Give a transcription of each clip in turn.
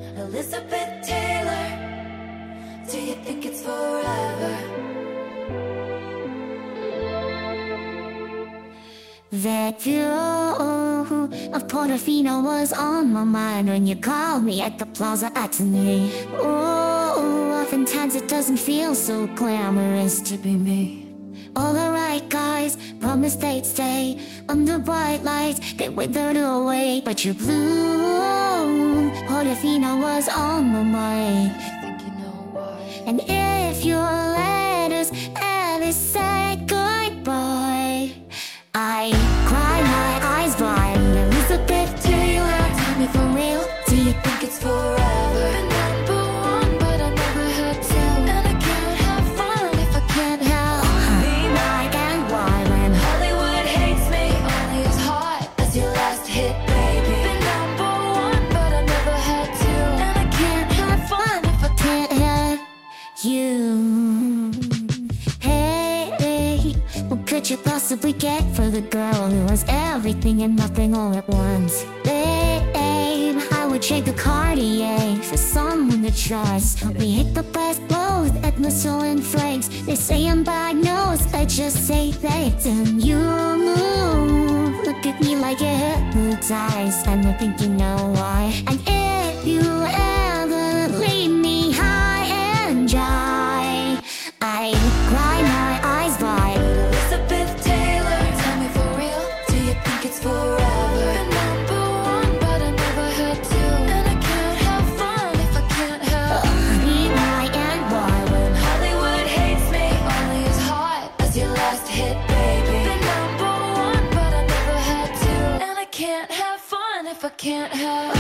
Elizabeth Taylor, do you think it's forever? That view of Portofino was on my mind when you called me at the Plaza Atene. Oh, oftentimes it doesn't feel so glamorous to be me. All the right guys promised they'd stay under bright lights, they withered away. But your blue Portofino was on my mind. Think you know why? And if your letters ever said goodbye, I cry my eyes dry. Elizabeth Taylor, tell me for real, Do you think it's forever? Been number one, but I never had to. And I can't have fun if I can't help be my and why when Hollywood hates me, only as hot as your last hit, baby. Been number one, but I never had to. And I can't have fun if I can't can't have you. Hey, what could you possibly get for the girl who was everything and nothing all at once? Babe, I would trade the Cartier for someone to trust. We hit the best blows at Michelin Flakes. They say I'm bad nose, I just say thanks. And you move, look at me like you're hypnotized, and I think you know why. And if you ever leave me high and dry, I cry my eyes dry. Elizabeth Taylor, tell me for real, do you think it's forever? Been number one, but I never had to. And I can't have fun if I can't help Be my and why when Hollywood hates me, only as hot as your last hit, baby. Been number one, but I never had to. And I can't have fun if I can't help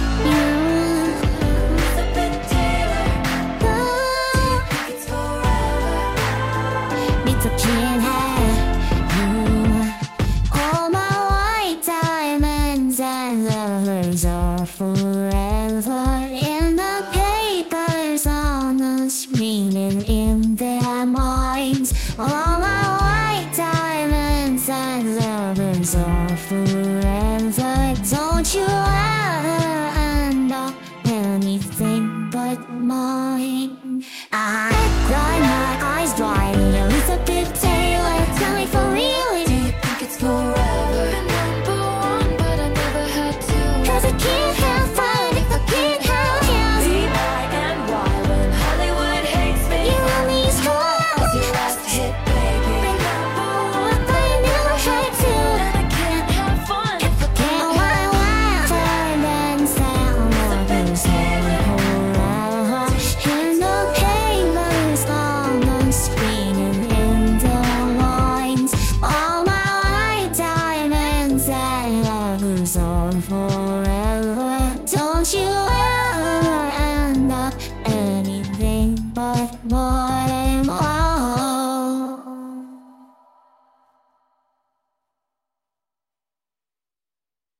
you Elizabeth Taylor, do you think it's forever? means I can't have you. All my white diamonds and lovers are forever in the papers, on the screen, and in their minds. All my white diamonds and lovers are forever. Don't you ever end up anything but mine. I cry my eyes dry. Elizabeth Taylor, tell me for real, Do you think it's forever? Been number one, but I never had to. 'cause I can't have fun if I can't have you. Be my and why when Hollywood hates me, You only as score, your last hit, baby. Been number one, but I never had to. and I can't have fun if I All can't my have wild diamonds and lovers are forever in the papers, on the screen, and in their minds. All my white diamonds and lovers are forever. Don't you